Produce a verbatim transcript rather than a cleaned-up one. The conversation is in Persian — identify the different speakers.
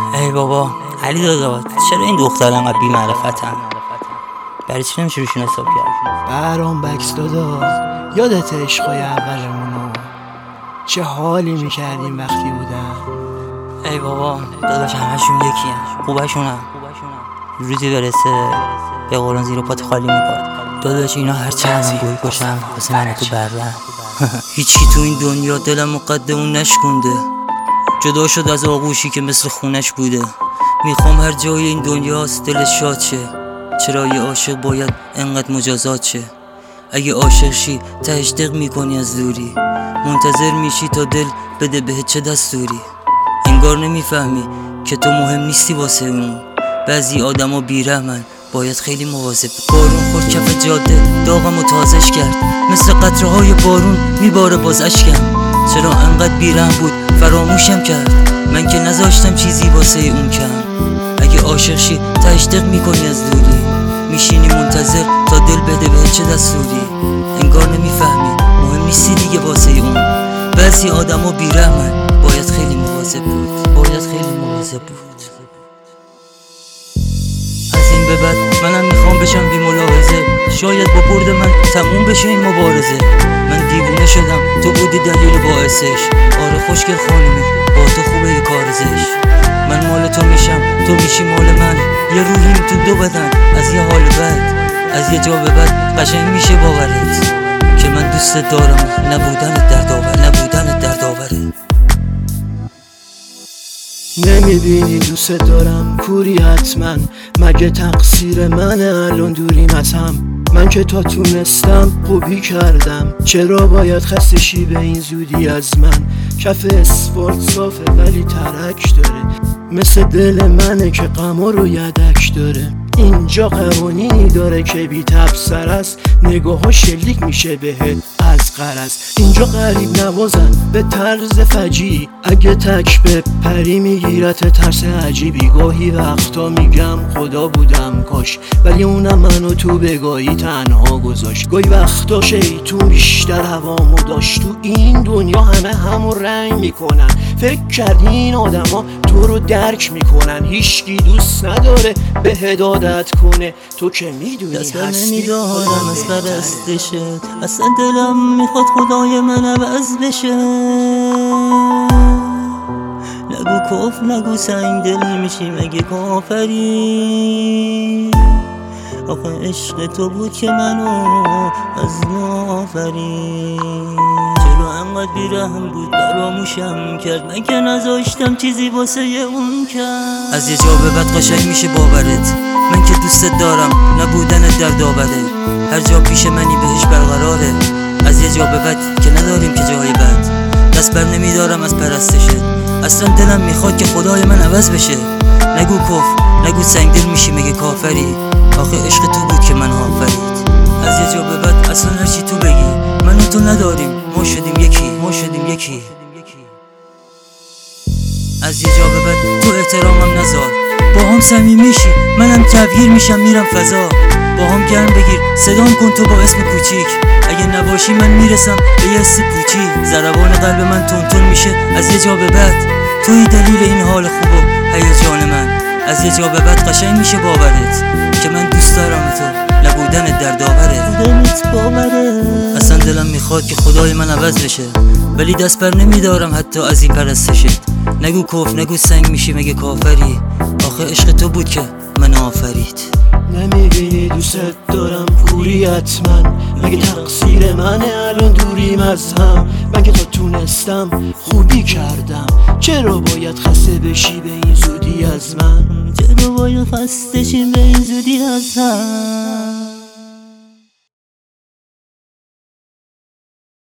Speaker 1: ای بابا علی دادا، چرا این دختر انقدر بی معرفتن؟ برای چی نمیشه روشون حساب کرد؟
Speaker 2: برام بکس دادا، یادت عشقای اولمونو چه حالی میکردیم وقتی بودم؟
Speaker 1: ای بابا داداش، همشون یکی هم، خوبشونم روزی برسه به قرآن زیر پات خالی میپاد. داداش اینا هر چند گوی کشم واسه من تو بردن. هیچی تو این دنیا دلم مقدم اون نشکنده، جدا شد از آغوشی که مثل خونش بوده. میخوام هر جای این دنیاست دلش شاد شه، چرا یه عاشق باید انقدر مجازات شه؟ اگه عاشق شی تهش دق میکنی از دوری، منتظر میشی تا دل بده بهت چه دستوری. انگار نمیفهمی که تو مهم نیستی واسه اون. بعضی آدما بیرحمن، باید خیلی مواظب. بارون خورد کف جاده، داغم و تازش کرد، مثل قطره های بارون میباره باز اشکم. چرا انقدر بیرحم بود فراموشم کرد، من که نذاشتم چیزی واسه اون کم. اگه عاشق شی تهش دق میکنی از دوری، میشینی منتظر تا دل بده به چه دستوری. انگار نمیفهمی مهم نیستی دیگه واسه اون. بعضی آدما بیرحمن، باید خیلی مواظب بود، باید خیلی مواظب بود. از این به بعد منم میخوام بشم بی ملاحظه، شاید با برد من تموم بشه این مبارزه. من دیوونه شدم، تو بودی دلیل باعثش. آره خوشگل خانمی، با تو خوبه یه کارزش. من مال تو میشم، تو میشی مال من، یه روحیم تو دو بدن از یه حال بد. از یه جا به بعد قشنگ میشه باورت که من دوست دارم، نبودنت دردآور، نبودنت دردآوره.
Speaker 2: نمیبینی دوست دارم کوری حتما، مگه تقصیر منه الان دوریم از هم؟ من که تا تونستم خوبی کردم، چرا باید خسته شی به این زودی از من؟ کف اسپورت صافه ولی ترک داره، مثل دل منه که غم رو یدک داره. اینجا قوانینی داره که بی تبصر است، نگاه ها شلیک میشه بهت از غرض. اینجا غریب نوازن به طرز فجی، اگه تک به پری میگیرت ترس عجیبی. گاهی وقتا میگم خدا بودم کاش، ولی اونم منو تو بگاهی تنها گذاشت. گاهی وقتا شیطون بیشتر هوامو داشت، تو این دنیا همه همو رنگ میکنن. فکر کردی این آدم ها تو رو درک میکنن؟ هیچکی دوست نداره به هدادت کنه، تو که میدونی
Speaker 1: دست بر نمیدارم از پرستشت، اصلا دلم میخواد خدای من عوض بشه. نگو کف نگو سنگ دل میشی مگه کافری. آخه عشق تو بود که منو از نو آفرید. چرا انقدر بیرحم بود فراموشم کرد، من که نذاشتم چیزی واسه اون کرد. از یه جا به بعد قشنگ میشه باورت، من که دوستت دارم، نبودنت دردآوره. هر جا پیش منی بهش برقراره، از یه جا به بعد که نداریم که جای بد. دست بر نمیدارم از پرستشت، اصلا دلم میخواد که خدای من عوض بشه. نگو کف نگو سنگ دل میشی مگه کافری. آخه عشق تو بود که من آفرید. از یه جا به بعد اصلا هرچی تو بگی، من و تو نداریم، ما شدیم یکی، ما شدیم یکی. از یه جا به بعد تو احترامم نذار، با هم صمیمی شی منم تغییر میشم میرم فضا. با هم گرم بگیر صدام کن تو با اسم کوچیک، اگه نباشی من میرسم به یه حس پوچی. ضربان قلب من تون میشه از یه جا به بعد، توی دلیل این حال خوب و هیجان من. از یه جا به بعد قشنگ میشه باورت که من دوست دارم تو، نبودنت دردآوره. دلت باوره، اصلا دلم میخواد که خدای من عوض بشه، ولی دست بر نمیدارم حتی از این پرستشت. نگو کف نگو سنگ میشی مگه کافری. آخه عشق تو بود که من آفرید.
Speaker 2: نمیبینی دوست دارم کوری حتما، مگه تقصیر منه الان دوریم از هم؟ من که تا تونستم خوبی کردم، چرا باید خسته بشی به این زودی از من؟
Speaker 1: چرا باید خسته شی به این زودی از هم؟